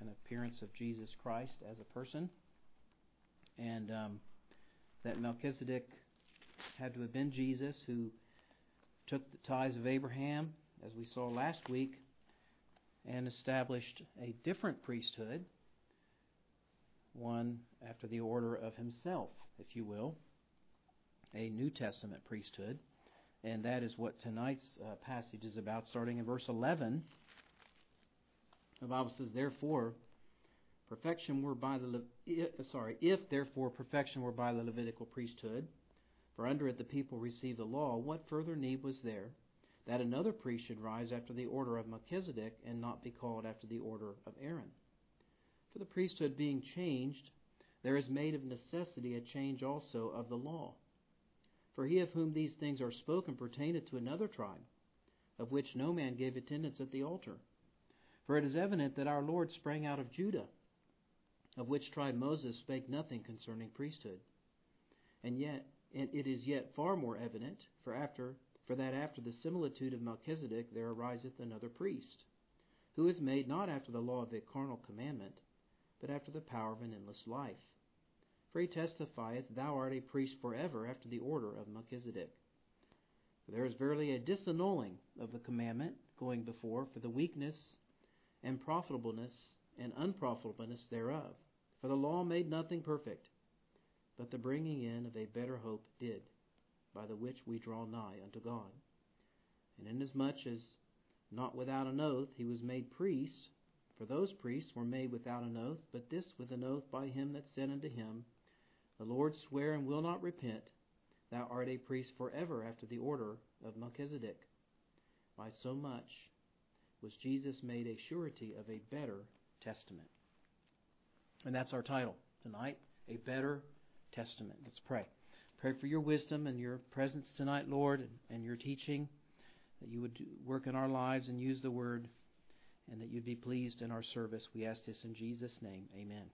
an appearance of Jesus Christ as a person, and that Melchizedek had to have been Jesus, who took the tithes of Abraham, as we saw last week, and established a different priesthood, one after the order of himself, if you will, a New Testament priesthood. And that is what tonight's passage is about, starting in verse 11. The Bible says, "Therefore, perfection were by the if therefore perfection were by the Levitical priesthood, for under it the people received the law, what further need was there that another priest should rise after the order of Melchizedek, and not be called after the order of Aaron? For the priesthood being changed, there is made of necessity a change also of the law. For he of whom these things are spoken pertaineth to another tribe, of which no man gave attendance at the altar. For it is evident that our Lord sprang out of Judah, of which tribe Moses spake nothing concerning priesthood. And it is yet far more evident, for that after the similitude of Melchizedek there ariseth another priest, who is made not after the law of a carnal commandment, but after the power of an endless life. For he testifieth, Thou art a priest forever after the order of Melchizedek. For there is verily a disannulling of the commandment going before, for the weakness and profitableness and unprofitableness thereof. For the law made nothing perfect, but the bringing in of a better hope did, by the which we draw nigh unto God. And inasmuch as not without an oath he was made priest, for those priests were made without an oath, but this with an oath by him that said unto him, The Lord sware and will not repent, Thou art a priest forever after the order of Melchizedek. By so much was Jesus made a surety of a better testament." And that's our title tonight, A Better Testament. Let's pray. Pray for your wisdom and your presence tonight, Lord, and your teaching, that you would work in our lives and use the Word, and that you'd be pleased in our service. We ask this in Jesus' name. Amen.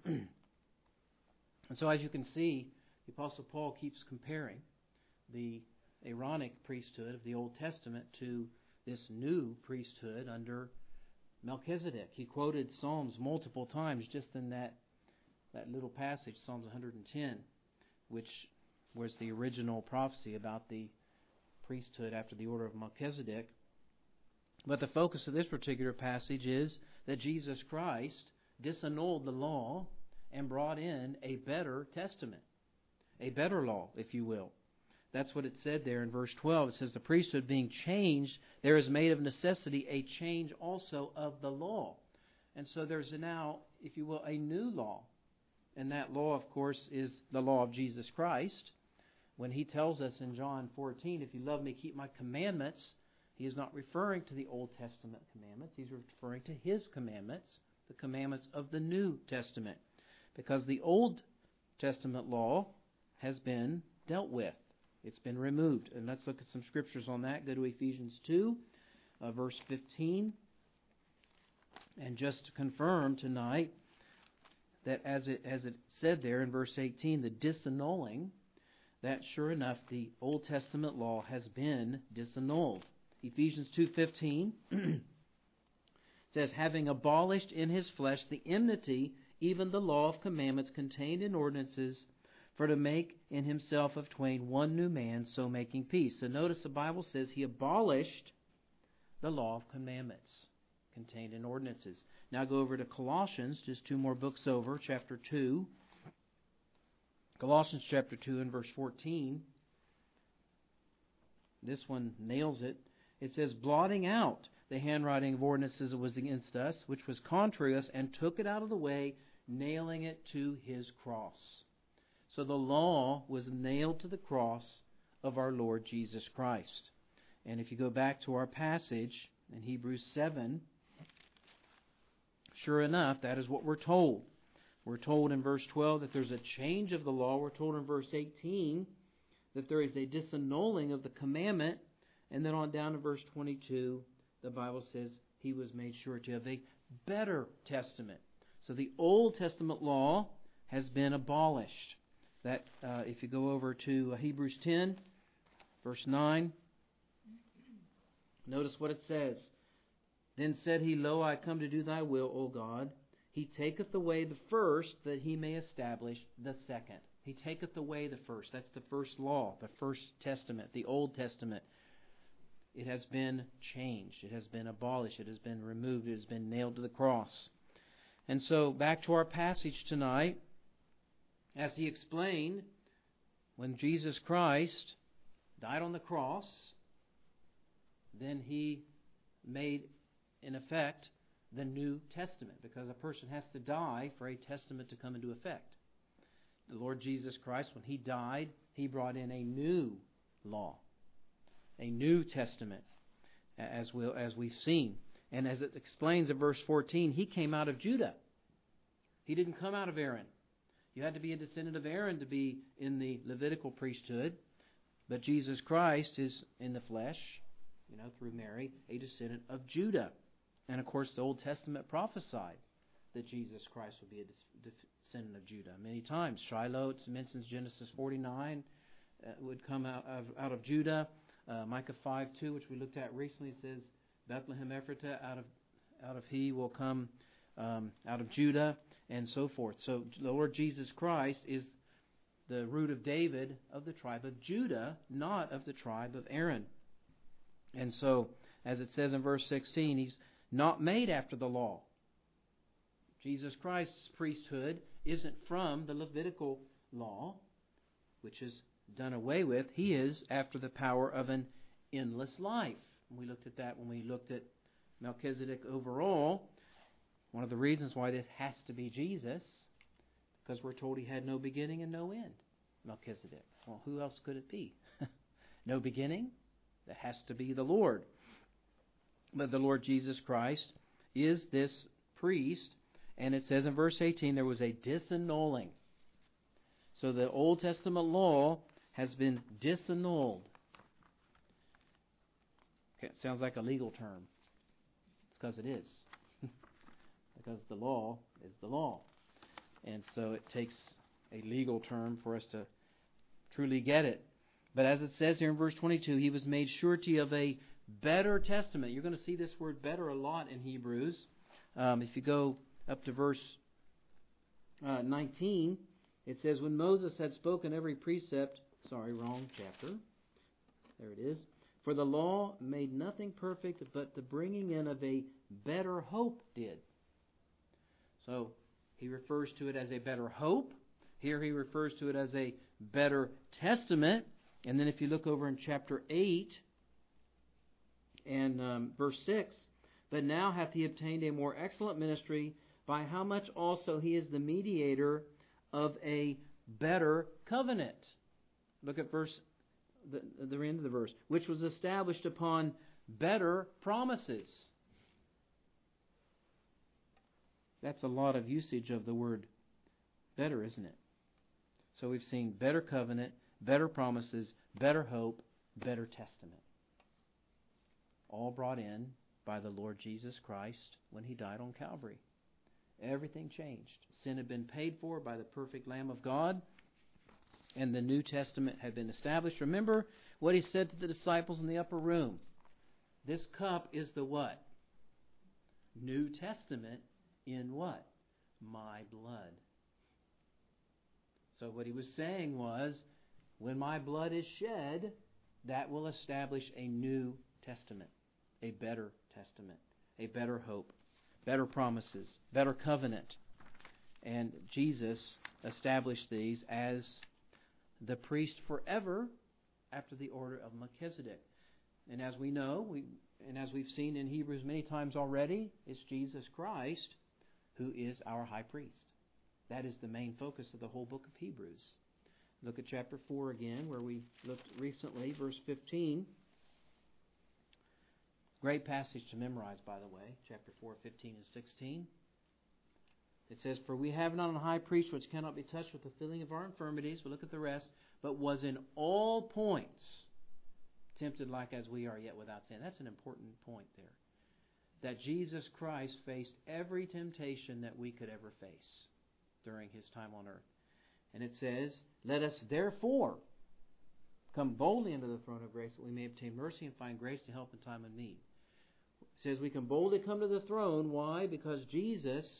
And so as you can see, the Apostle Paul keeps comparing the Aaronic priesthood of the Old Testament to this new priesthood under Melchizedek. He quoted Psalms multiple times just in that little passage, Psalms 110, which was the original prophecy about the priesthood after the order of Melchizedek. But the focus of this particular passage is that Jesus Christ disannulled the law and brought in a better testament, a better law, if you will. That's what it said there in verse 12. It says, "The priesthood being changed, there is made of necessity a change also of the law." And so there's now, if you will, a new law. And that law, of course, is the law of Jesus Christ. When he tells us in John 14, "If you love me, keep my commandments," he is not referring to the Old Testament commandments. He's referring to his commandments, the commandments of the New Testament. Because the Old Testament law has been dealt with. It's been removed. And let's look at some scriptures on that. Go to Ephesians 2, verse 15. And just to confirm tonight that as it said there in verse 18, the disannulling, that sure enough the Old Testament law has been disannulled. Ephesians 2:15 says, "Having abolished in his flesh the enmity, even the law of commandments contained in ordinances, for to make in himself of twain one new man, so making peace." So notice the Bible says he abolished the law of commandments contained in ordinances. Now go over to Colossians, just two more books over, chapter 2. Colossians chapter 2 and verse 14. This one nails it. It says, "Blotting out the handwriting of ordinances that was against us, which was contrary to us, and took it out of the way, nailing it to his cross." So the law was nailed to the cross of our Lord Jesus Christ. And if you go back to our passage in Hebrews 7, sure enough, that is what we're told. We're told in verse 12 that there's a change of the law. We're told in verse 18 that there is a disannulling of the commandment. And then on down to verse 22, the Bible says he was made surety of a better testament. So the Old Testament law has been abolished. That if you go over to Hebrews 10, verse 9, notice what it says. "Then said he, Lo, I come to do thy will, O God. He taketh away the first, that he may establish the second. He taketh away the first. That's the first law, the first testament, the Old Testament. It has been changed. It has been abolished. It has been removed. It has been nailed to the cross. And so, back to our passage tonight. As he explained, when Jesus Christ died on the cross, then he made, in effect, the New Testament, because a person has to die for a testament to come into effect. The Lord Jesus Christ, when he died, he brought in a new law, a New Testament, as we've seen. And as it explains in verse 14, he came out of Judah. He didn't come out of Aaron. You had to be a descendant of Aaron to be in the Levitical priesthood. But Jesus Christ is in the flesh, through Mary, a descendant of Judah. And of course, the Old Testament prophesied that Jesus Christ would be a descendant of Judah. Many times, Shiloh, it mentions Genesis 49, would come out of Judah. Micah 5:2, which we looked at recently, says Bethlehem Ephratah, out of he will come out of Judah, and so forth. So the Lord Jesus Christ is the root of David, of the tribe of Judah, not of the tribe of Aaron. And so, as it says in verse 16, he's not made after the law. Jesus Christ's priesthood isn't from the Levitical law, which is done away with. He is after the power of an endless life. We looked at that when we looked at Melchizedek overall. One of the reasons why this has to be Jesus, because we're told he had no beginning and no end, Melchizedek. Well, who else could it be? No beginning? That has to be the Lord. But the Lord Jesus Christ is this priest, and it says in verse 18 there was a disannulling. So the Old Testament law has been disannulled. Okay, it sounds like a legal term. It's because it is. Because the law is the law. And so it takes a legal term for us to truly get it. But as it says here in verse 22, he was made surety of a better testament. You're going to see this word better a lot in Hebrews. If you go up to verse 19, it says, when Moses had spoken every precept, wrong chapter. There it is. For the law made nothing perfect, but the bringing in of a better hope did. So he refers to it as a better hope. Here he refers to it as a better testament. And then if you look over in chapter 8 and verse 6, but now hath he obtained a more excellent ministry, by how much also he is the mediator of a better covenant. Look at the end of the verse. Which was established upon better promises. That's a lot of usage of the word better, isn't it? So we've seen better covenant, better promises, better hope, better testament. All brought in by the Lord Jesus Christ when he died on Calvary. Everything changed. Sin had been paid for by the perfect Lamb of God, and the New Testament had been established. Remember what he said to the disciples in the upper room. This cup is the what? New Testament in what? My blood. So what he was saying was, when my blood is shed, that will establish a new testament, a better testament, a better hope, better promises, better covenant. And Jesus established these as the priest forever after the order of Melchizedek. And as we know, and as we've seen in Hebrews many times already, it's Jesus Christ who is our high priest. That is the main focus of the whole book of Hebrews. Look at chapter 4 again, where we looked recently, verse 15. Great passage to memorize, by the way, chapter 4, 15 and 16. It says, for we have not a high priest which cannot be touched with the feeling of our infirmities. We'll look at the rest. But was in all points tempted like as we are, yet without sin. That's an important point there. That Jesus Christ faced every temptation that we could ever face during his time on earth. And it says, let us therefore come boldly into the throne of grace that we may obtain mercy and find grace to help in time of need. It says we can boldly come to the throne. Why? Because Jesus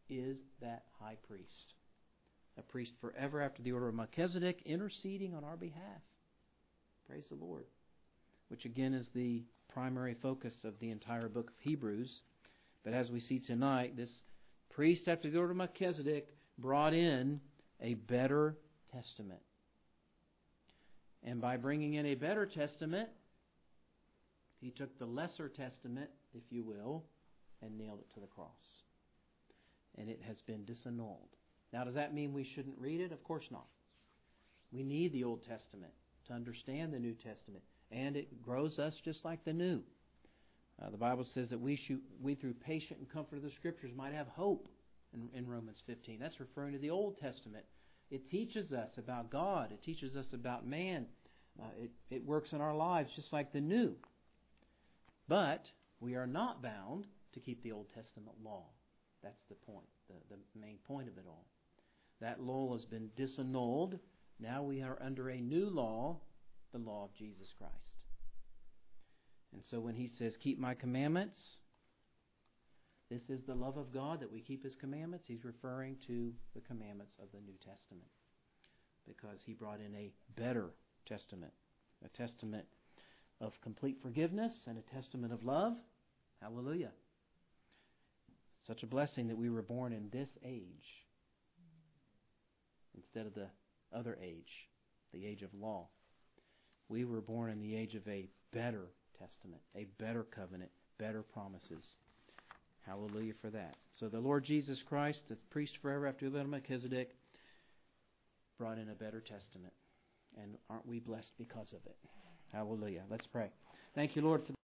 is that high priest. A priest forever after the order of Melchizedek, interceding on our behalf. Praise the Lord. Which again is the primary focus of the entire book of Hebrews. But as we see tonight, this priest after the order of Melchizedek brought in a better testament. And by bringing in a better testament, he took the lesser testament, if you will, and nailed it to the cross. And it has been disannulled. Now, does that mean we shouldn't read it? Of course not. We need the Old Testament to understand the New Testament. And it grows us just like the New. The Bible says that we through patient and comfort of the Scriptures, might have hope in Romans 15. That's referring to the Old Testament. It teaches us about God. It teaches us about man. It works in our lives just like the New. But we are not bound to keep the Old Testament law. That's the point, the main point of it all. That law has been disannulled. Now we are under a new law, the law of Jesus Christ. And so when he says, keep my commandments, this is the love of God, that we keep his commandments. He's referring to the commandments of the New Testament, because he brought in a better testament, a testament of complete forgiveness and a testament of love. Hallelujah. Such a blessing that we were born in this age instead of the other age, the age of law. We were born in the age of a better testament, a better covenant, better promises. Hallelujah for that. So the Lord Jesus Christ, the priest forever after the order of Melchizedek, brought in a better testament. And aren't we blessed because of it? Hallelujah. Let's pray. Thank you, Lord, for